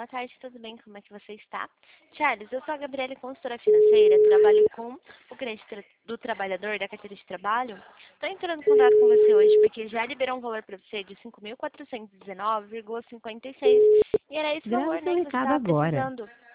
boa tarde, tudo bem? Como é que você está? Charles, eu sou a Gabriela, consultora financeira, trabalho com o cliente do trabalhador da carteira de trabalho. Estou entrando em contato com você hoje porque já liberou um valor para você de 5.419,56 e era esse Grave valor, seu né, que você recado estava agora. precisando.